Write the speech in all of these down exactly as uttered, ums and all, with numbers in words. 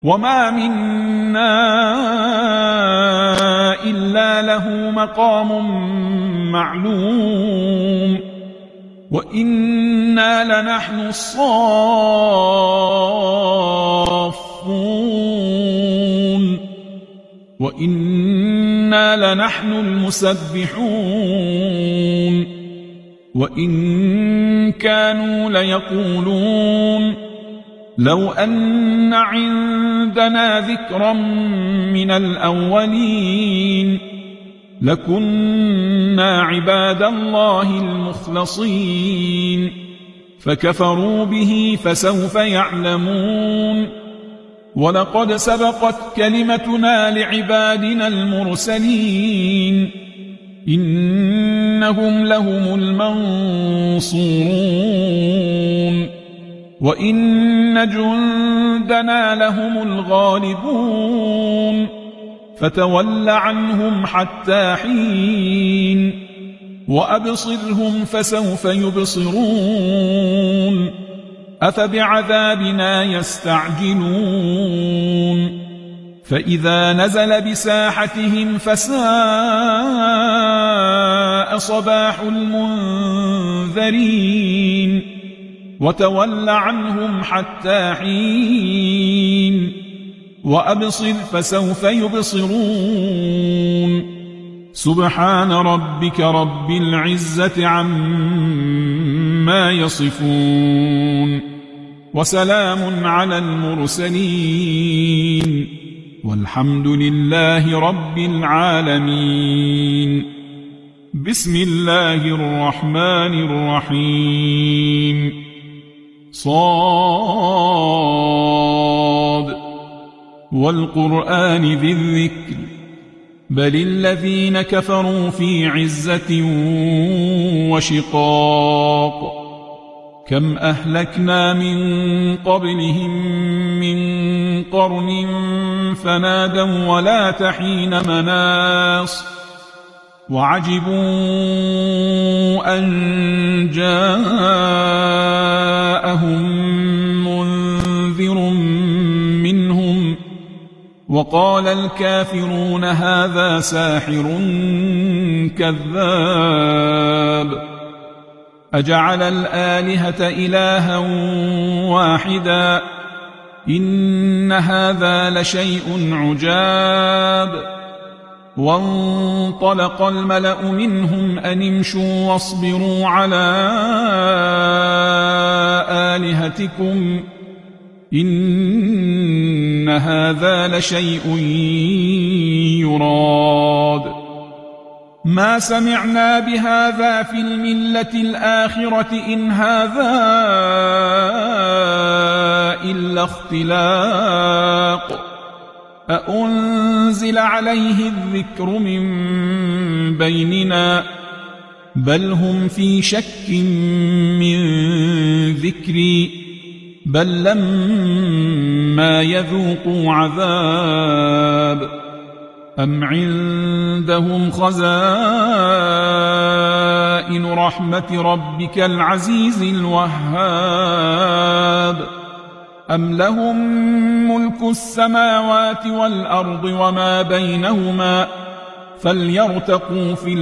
وما منا إلا له مقام معلوم وإنا لنحن الصافون وإنا لنحن المسبحون وإن كانوا ليقولون لو أن عندنا ذكرا من الأولين لكنا عباد الله المخلصين فكفروا به فسوف يعلمون ولقد سبقت كلمتنا لعبادنا المرسلين إنهم لهم المنصورون وإن جندنا لهم الغالبون فتول عنهم حتى حين وأبصرهم فسوف يبصرون أفبعذابنا يستعجلون فإذا نزل بساحتهم فساء صباح المنذرين وتول عنهم حتى حين وأبصر فسوف يبصرون سبحان ربك رب العزة عما يصفون وسلام على المرسلين والحمد لله رب العالمين. بسم الله الرحمن الرحيم. صاد والقرآن ذي الذكر بل الذين كفروا في عزة وشقاق كم أهلكنا من قبلهم من قرن فنادوا ولا تحين مناص وعجبوا أن جاءهم منذر منهم وقال الكافرون هذا ساحر كذاب أجعل الآلهة إلها واحدا إن هذا لشيء عجاب وانطلق الملأ منهم أن امشوا واصبروا على آلهتكم إن هذا لشيء يراد ما سمعنا بهذا في الملة الآخرة إن هذا إلا اختلاق أأنزل عليه الذكر من بيننا بل هم في شك من ذكري بل لما يذوقوا عذاب أم عندهم خزائن رحمة ربك العزيز الوهاب أم لهم ملك السماوات والأرض وما بينهما فليرتقوا في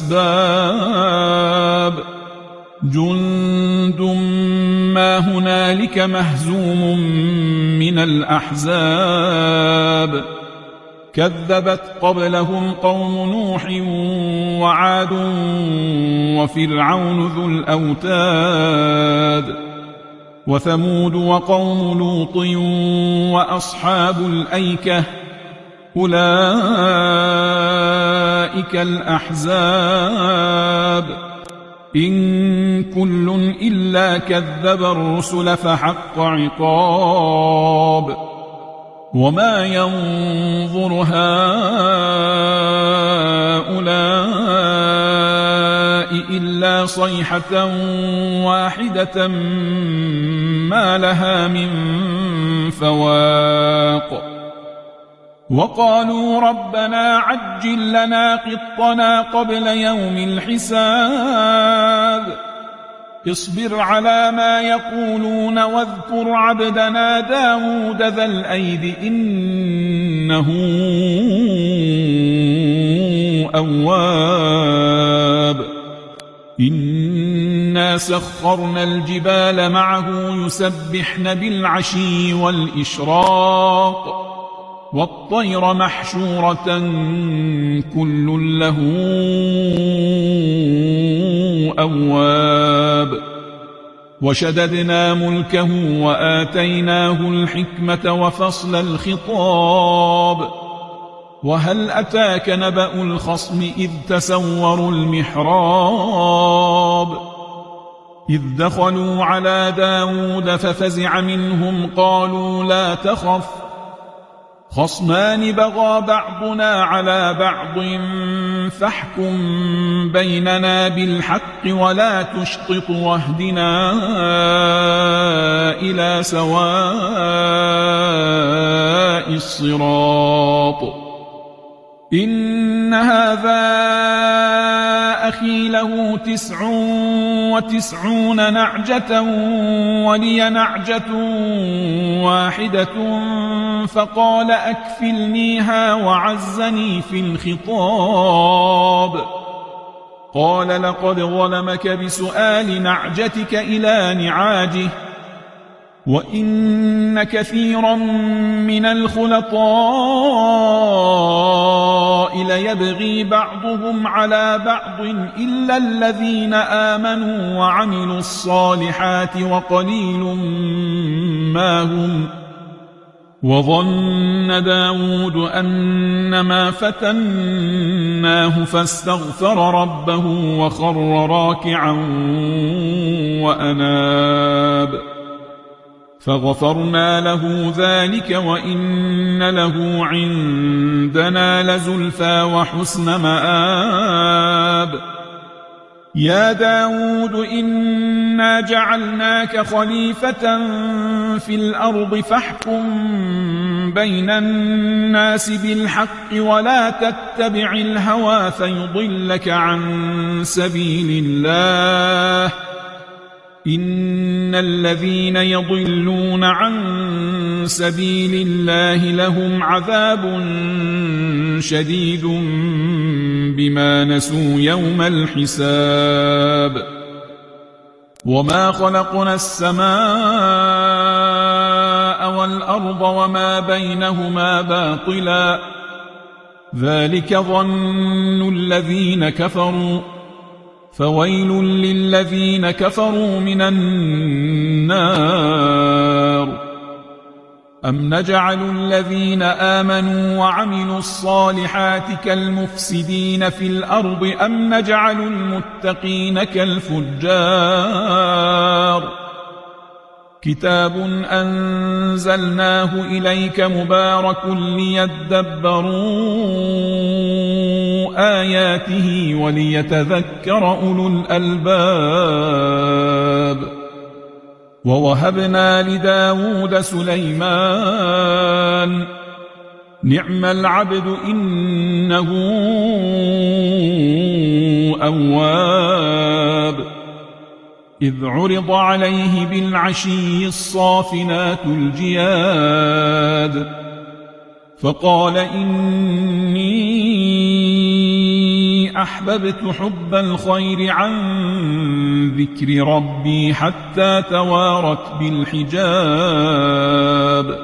الأسباب جند ما هنالك مهزوم من الأحزاب كذبت قبلهم قوم نوح وعاد وفرعون ذو الأوتاد وثمود وقوم لوط وأصحاب الأيكة أولئك الأحزاب إن كل إلا كذب الرسل فحق عقاب وما ينظر هؤلاء إلا صيحة واحدة ما لها من فواق وقالوا ربنا عجل لنا قطنا قبل يوم الحساب اصبر على ما يقولون واذكر عبدنا داود ذا الأيد إنه أواب إنا سخرنا الجبال معه يسبحن بالعشي والإشراق والطير محشورة كل له أواب وشددنا ملكه وآتيناه الحكمة وفصل الخطاب وهل أتاك نبأ الخصم إذ تسوروا المحراب إذ دخلوا على داود ففزع منهم قالوا لا تخف خصمان بغى بعضنا على بعض فاحكم بيننا بالحق ولا تشطط واهدنا إلى سواء الصراط إن هذا أخي له تسع وتسعون نعجة ولي نعجة واحدة فقال أكفلنيها وعزني في الخطاب قال لقد ظلمك بسؤال نعجتك إلى نعاجه وإن كثيرا من الخلطاء ليبغي بعضهم على بعض إلا الذين آمنوا وعملوا الصالحات وقليل ما هم وظن داود أنما فتناه فاستغفر ربه وخر راكعا وأناب فغفرنا له ذلك وإن له عندنا لزلفى وحسن مآب يا داود إنا جعلناك خليفة في الأرض فاحكم بين الناس بالحق ولا تتبع الهوى فيضلك عن سبيل الله إن الذين يضلون عن سبيل الله لهم عذاب شديد بما نسوا يوم الحساب وما خلقنا السماء والأرض وما بينهما باطلا ذلك ظن الذين كفروا فويل للذين كفروا من النار أم نجعل الذين آمنوا وعملوا الصالحات كالمفسدين في الأرض أم نجعل المتقين كالفجار كتاب أنزلناه إليك مبارك ليدبروا آياته وليتذكر أولو الألباب ووهبنا لداود سليمان نعم العبد إنه أواب إذ عرض عليه بالعشي الصافنات الجياد فقال إني أحببت حب الخير عن ذكر ربي حتى توارت بالحجاب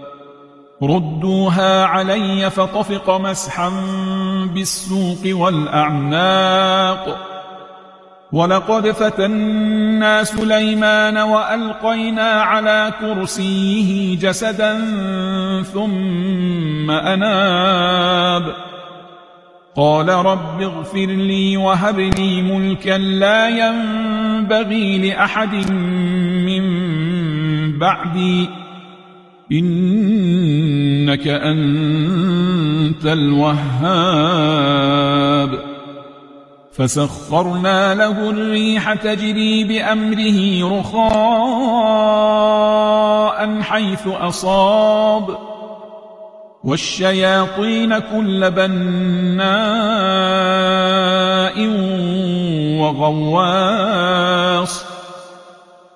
ردوها علي فطفق مسحا بالسوق والأعناق ولقد فتنا سليمان وألقينا على كرسيه جسدا ثم أناب قال رب اغفر لي وهب لي ملكا لا ينبغي لأحد من بعدي إنك أنت الوهاب فسخرنا له الريح تجري بأمره رخاء حيث أصاب والشياطين كل بناء وغواص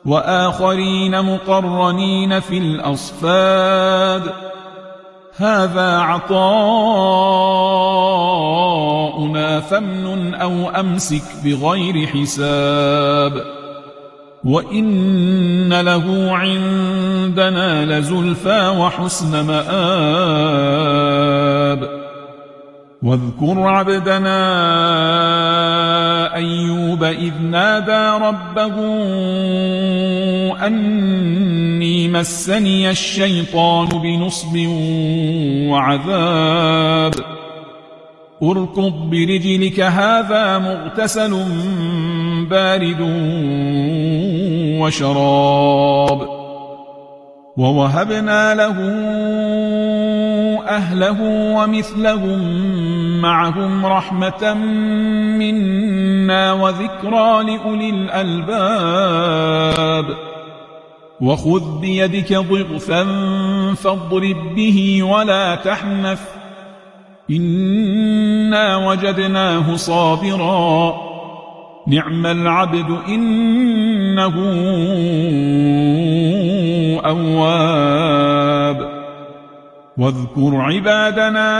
وآخرين مقرنين في الأصفاد هذا عطاؤنا فامنن أو أمسك بغير حساب وإن له عندنا لزلفى وحسن مآب واذكر عبدنا أيوب إذ نادى ربه أني مسني الشيطان بنصب وعذاب اركض برجلك هذا مغتسل بارد وشراب ووهبنا له أهله ومثلهم معهم رحمة منا وذكرى لأولي الألباب وخذ بيدك ضغثا فاضرب به ولا تحنث إنا وجدناه صابرا نعم العبد إنه أواب واذكر عبادنا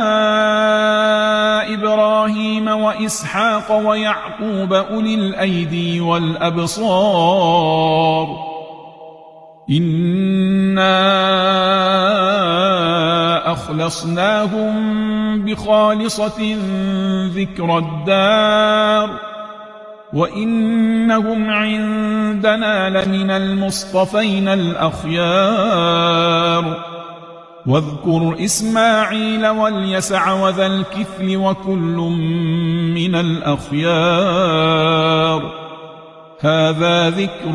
إبراهيم وإسحاق ويعقوب أولي الأيدي والأبصار إنا أخلصناهم بخالصة ذكر الدار وإنهم عندنا لمن المصطفين الأخيار واذكر إسماعيل واليسع وذا الكفل وكل من الأخيار هذا ذكر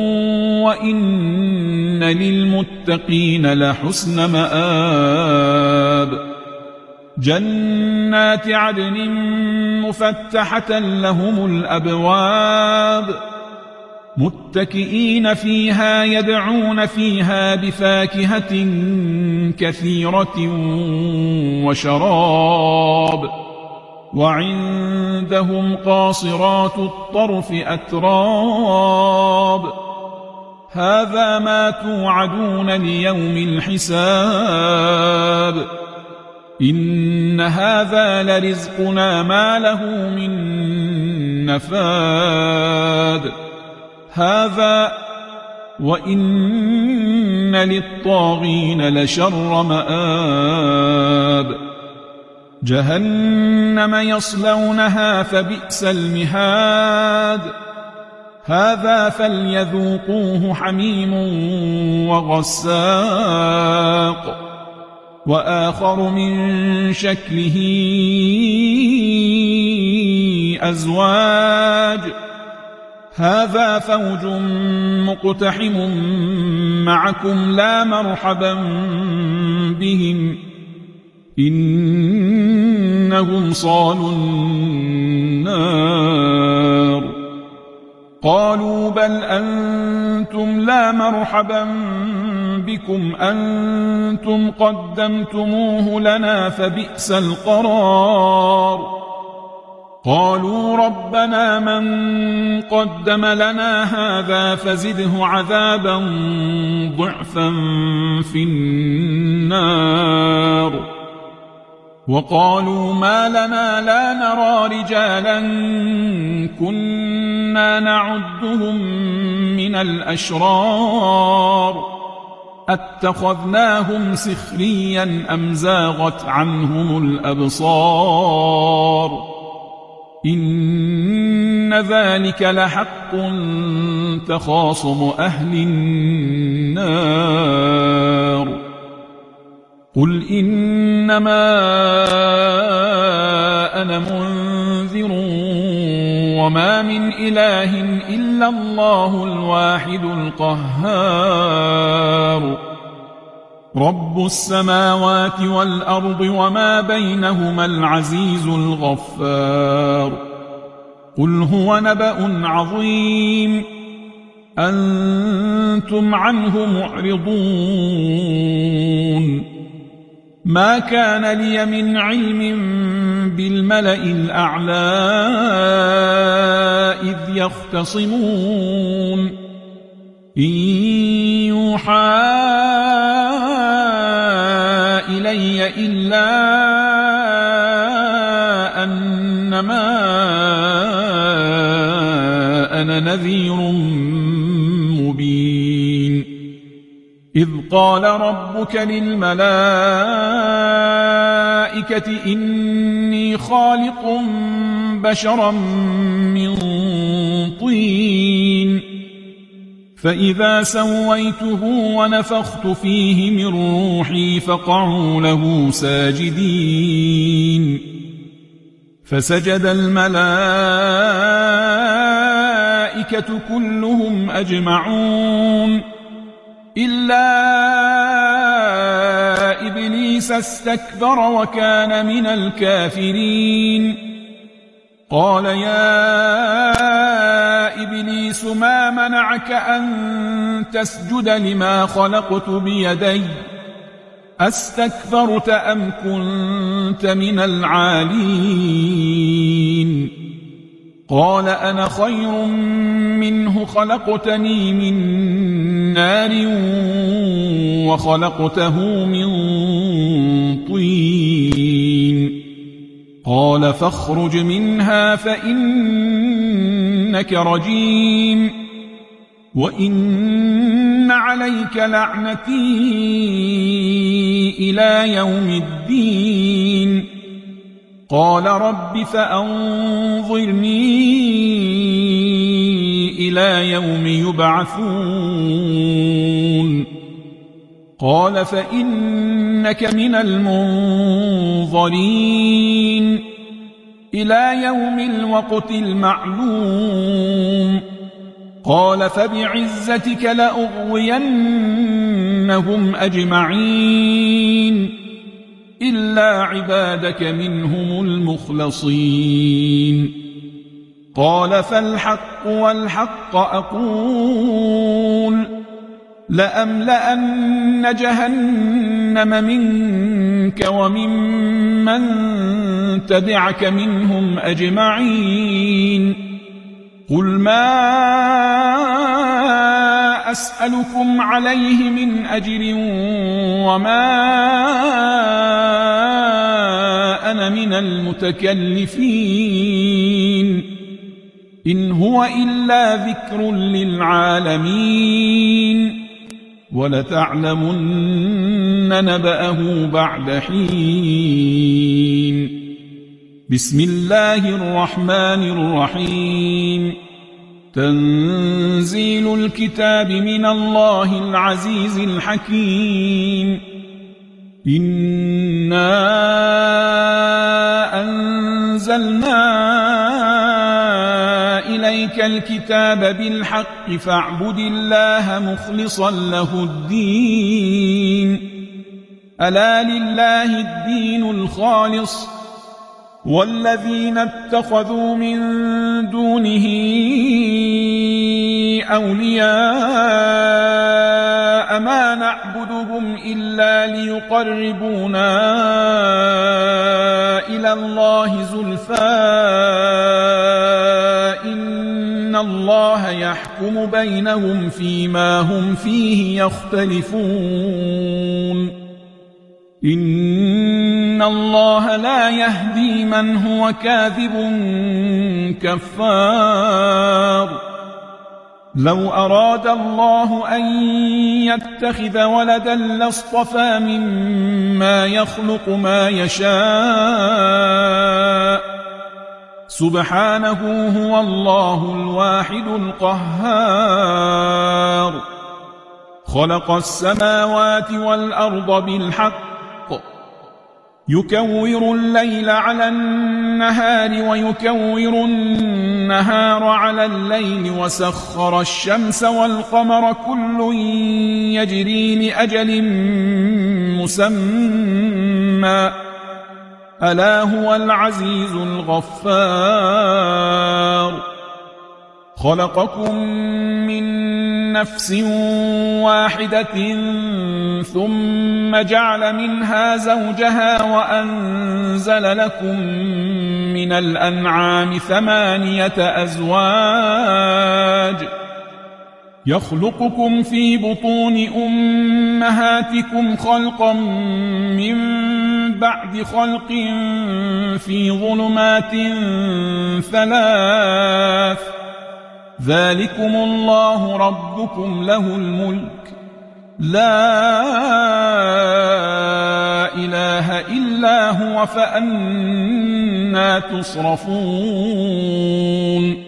وإن للمتقين لحسن مآب جنات عدن مفتحة لهم الأبواب متكئين فيها يدعون فيها بفاكهة كثيرة وشراب وعندهم قاصرات الطرف أتراب هذا ما توعدون ليوم الحساب إن هذا لرزقنا ما له من نفاد هذا وإن للطاغين لشر مآب جهنم يصلونها فبئس المهاد هذا فليذوقوه حميم وغساق وآخر من شكله أزواج هذا فوج مقتحم معكم لا مرحبا بهم إنهم صالوا النار قالوا بل أنتم لا مرحبا بكم أنتم قدمتموه لنا فبئس القرار قالوا ربنا من قدم لنا هذا فزده عذابا ضعفا في النار وقالوا ما لنا لا نرى رجالا كنا نعدهم من الأشرار أتخذناهم سخريا أم زاغت عنهم الأبصار إن ذلك لحق تخاصم أهل النار قل إنما أنا منذر وما من إله إلا الله الواحد القهار رب السماوات والأرض وما بينهما العزيز الغفار قل هو نبأ عظيم أنتم عنه معرضون ما كان لي من علم بالملأ الأعلى إذ يختصمون إن يوحى إلي إلا أنما أنا نذير مبين إذ قال ربك للملائكة إني خالق بشرا من طين فإذا سويته ونفخت فيه من روحي فقعوا له ساجدين فسجد الملائكة كلهم أجمعون إلا إبليس استكبر وكان من الكافرين قال يا إبليس ما منعك أن تسجد لما خلقت بيدي أستكبرت أم كنت من العالين قال أنا خير منه خلقتني من نار وخلقته من طين قال فاخرج منها فإنك رجيم وإن عليك لعنتي إلى يوم الدين قال رب فأنظرني إلى يوم يبعثون قال فإنك من المنظرين إلى يوم الوقت المعلوم قال فبعزتك لأغوينهم أجمعين إلا عبادك منهم المخلصين قال فالحق والحق أقول لأملأن جهنم منك وممن تبعك منهم أجمعين قل ما أسألكم عليه من أجر وما أنا من المتكلفين إن هو إلا ذكر للعالمين ولتعلمن نبأه بعد حين بسم الله الرحمن الرحيم تنزيل الكتاب من الله العزيز الحكيم إنا أنزلنا إليك الكتاب بالحق فاعبد الله مخلصا له الدين ألا لله الدين الخالص والذين اتخذوا من دونه أولياء ما نعبدهم إلا ليقربونا إلى الله زلفى إن الله يحكم بينهم فيما هم فيه يختلفون إن الله لا يهدي من هو كاذب كفار لو أراد الله أن يتخذ ولدا لاصطفى مما يخلق ما يشاء سبحانه هو الله الواحد القهار خلق السماوات والأرض بالحق يكور الليل على النهار ويكور النهار على الليل وسخر الشمس والقمر كل يجري لأجل مسمى ألا هو العزيز الغفار خلقكم من نفس واحدة ثم جعل منها زوجها وأنزل لكم من الأنعام ثمانية أزواج يخلقكم في بطون أمهاتكم خلقا من بعد خلق في ظلمات ثلاث ذلكم الله ربكم له الملك لا إله إلا هو فأنى تصرفون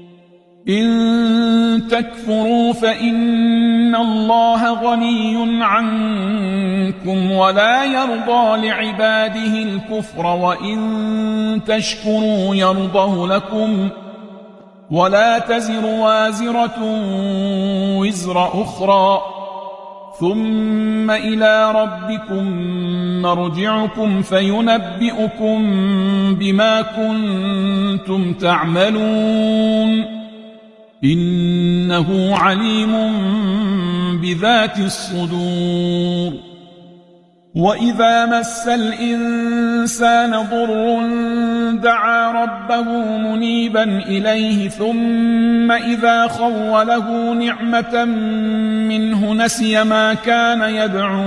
إن تكفروا فإن الله غني عنكم ولا يرضى لعباده الكفر وإن تشكروا يرضه لكم ولا تزر وازرة وزر أخرى ثم إلى ربكم مرجعكم فينبئكم بما كنتم تعملون إنه عليم بذات الصدور وإذا مس الإنسان ضر دعا ربه منيبا إليه ثم إذا خوله نعمة منه نسي ما كان يدعو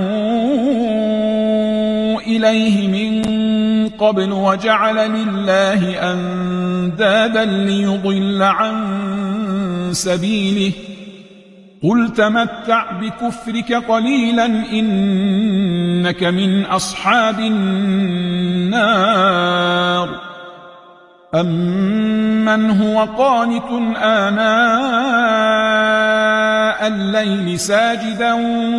إليه من قبل وجعل لله أندادا ليضل عن سبيله قل تمتع بكفرك قليلا إنك من أصحاب النار أمن هو قانت آناء الليل ساجدا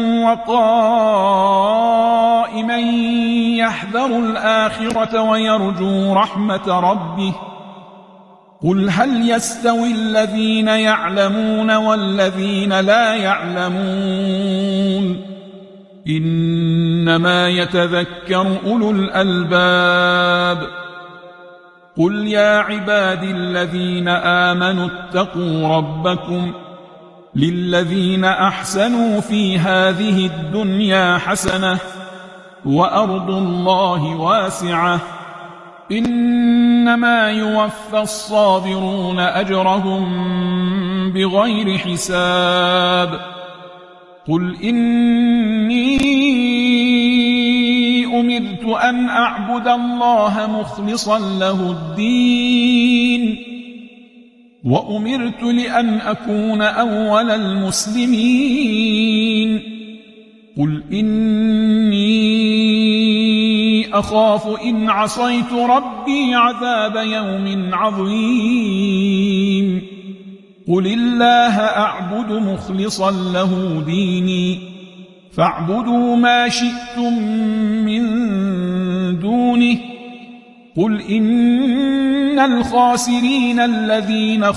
وقائما يحذر الآخرة ويرجو رحمة ربه قل هل يستوي الذين يعلمون والذين لا يعلمون إنما يتذكر أولو الألباب قل يا عبادي الذين آمنوا اتقوا ربكم للذين أحسنوا في هذه الدنيا حسنة وأرض الله واسعة إنما يوفى الصابرون أجرهم بغير حساب قل إني أمرت أن أعبد الله مخلصا له الدين وأمرت لأن أكون أول المسلمين قل إني أخاف إن عصيت ربي عذاب يوم عظيم قل الله أعبد مخلصا له ديني فاعبدوا ما شئتم من دونه قل إن الخاسرين الذين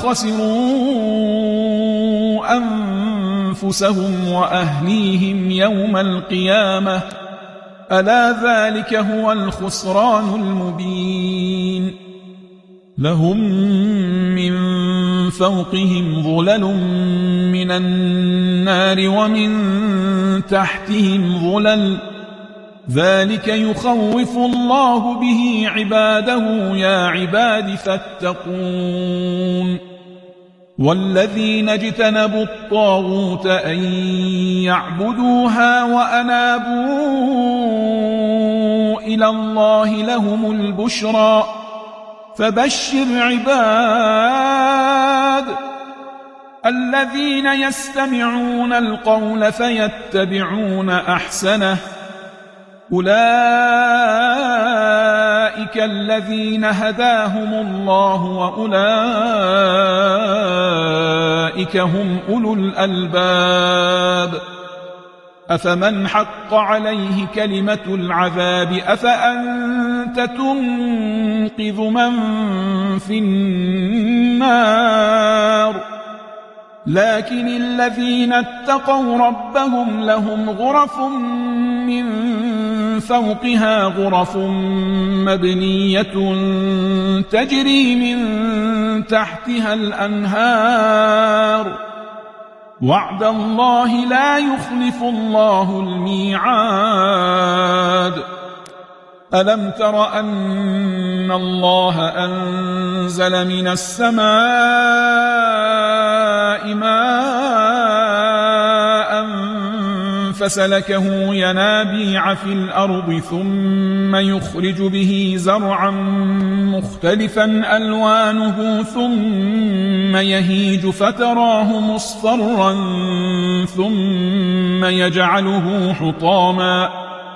خسروا أنفسهم وأهليهم يوم القيامة ألا ذلك هو الخسران المبين لهم من فوقهم ظلل من النار ومن تحتهم ظلل ذلك يخوف الله به عباده يا عباد فاتقون والذين اجتنبوا الطاغوت أن يعبدوها وأنابوا إلى الله لهم البشرى فبشر عباد الذين يستمعون القول فيتبعون أحسنه أولئك الذين هداهم الله وأولئك هم أولو الألباب أفمن حق عليه كلمة العذاب أفأنت تنقذ من في النار لكن الذين اتقوا ربهم لهم غرف من فوقها غرف مبنية تجري من تحتها الأنهار وعد الله لا يخلف الله الميعاد ألم تر أن الله أنزل من السماء ماء فسلكه ينابيع في الأرض ثم يخرج به زرعا مختلفا ألوانه ثم يهيج فتراه مصفرا ثم يجعله حطاما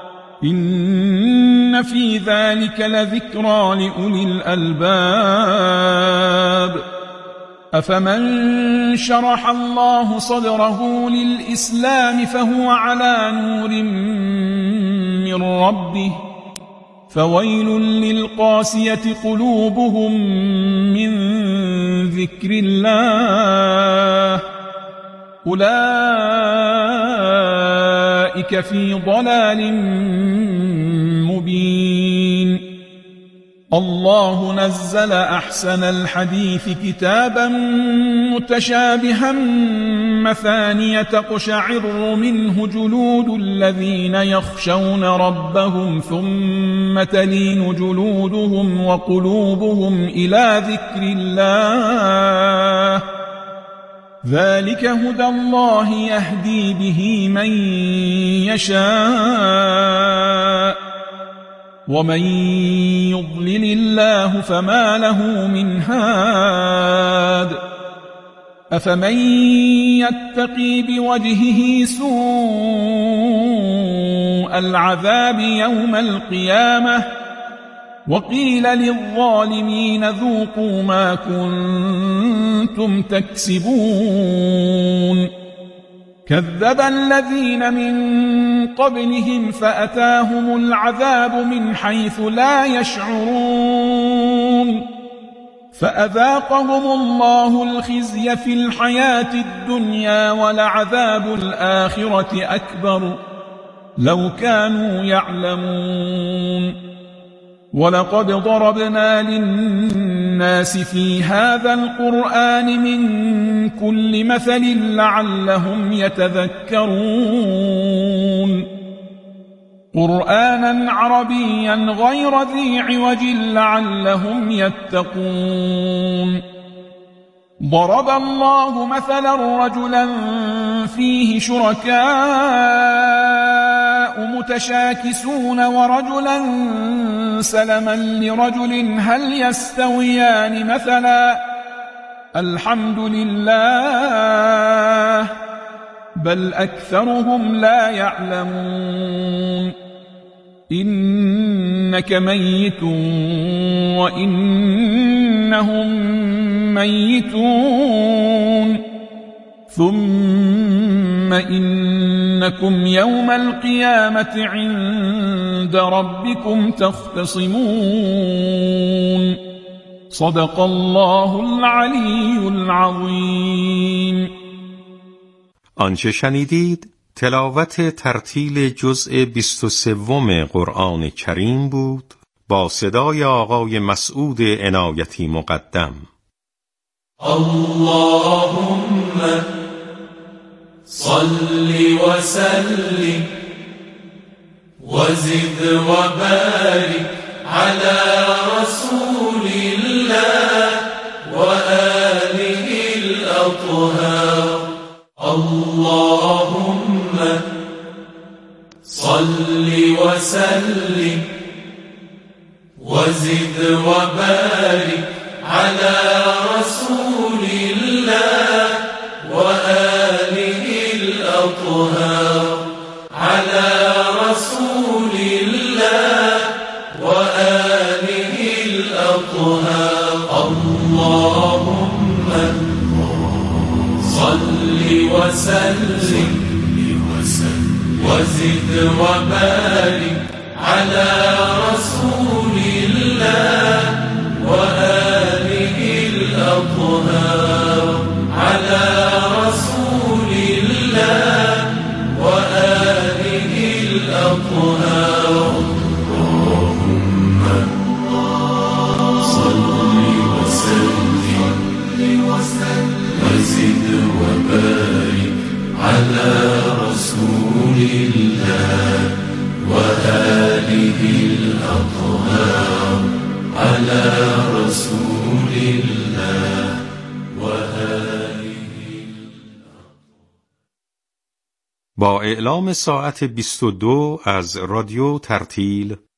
إن في ذلك لذكرى لأولي الألباب أفمن شرح الله صدره للإسلام فهو على نور من ربه فويل للقاسية قلوبهم من ذكر الله أولئك في ضلال مبين الله نزل أحسن الحديث كتابا متشابها مثانية تقشعر منه جلود الذين يخشون ربهم ثم تلين جلودهم وقلوبهم إلى ذكر الله ذلك هدى الله يهدي به من يشاء ومن يضلل الله فما له من هاد أفمن يتقي بوجهه سوء العذاب يوم القيامة وقيل للظالمين ذوقوا ما كنتم تكسبون كذب الذين من قبلهم فأتاهم العذاب من حيث لا يشعرون فأذاقهم الله الخزي في الحياة الدنيا ولعذاب الآخرة أكبر لو كانوا يعلمون ولقد ضربنا للناس في هذا القرآن من كل مثل لعلهم يتذكرون قرآنا عربيا غير ذي عوج لعلهم يتقون ضرب الله مثلا رجلا فيه شركاء متشاكسون ورجلا سلما لرجل هل يستويان مثلا الحمد لله بل أكثرهم لا يعلمون إنك ميت وإنهم ميتون ثم إنكم يوم القيامة عند ربكم تختصمون صدق الله العلی العظیم. آنچه شنیدید تلاوت ترتیل جزء بیست و سوم قرآن کریم بود با صدای آقای مسعود عنایتی مقدم. اللهم صل وسلم وزد وبارك على رسول الله وآله الأطهار. اللهم صل وسلم وزد وبارك على رسول الله وآله الأطهار. على رسول الله وآله الأطهار. اللهم صل وسلم وزد وبارك على رسول الله وآله الأطهار. على رسول الله وآله الأطهار. اللهم صل وسلم وزد وبارك على رسول الله وآله الأطهار. على رسول الله وآله. با اعلام ساعت بیست و دو از رادیو ترتیل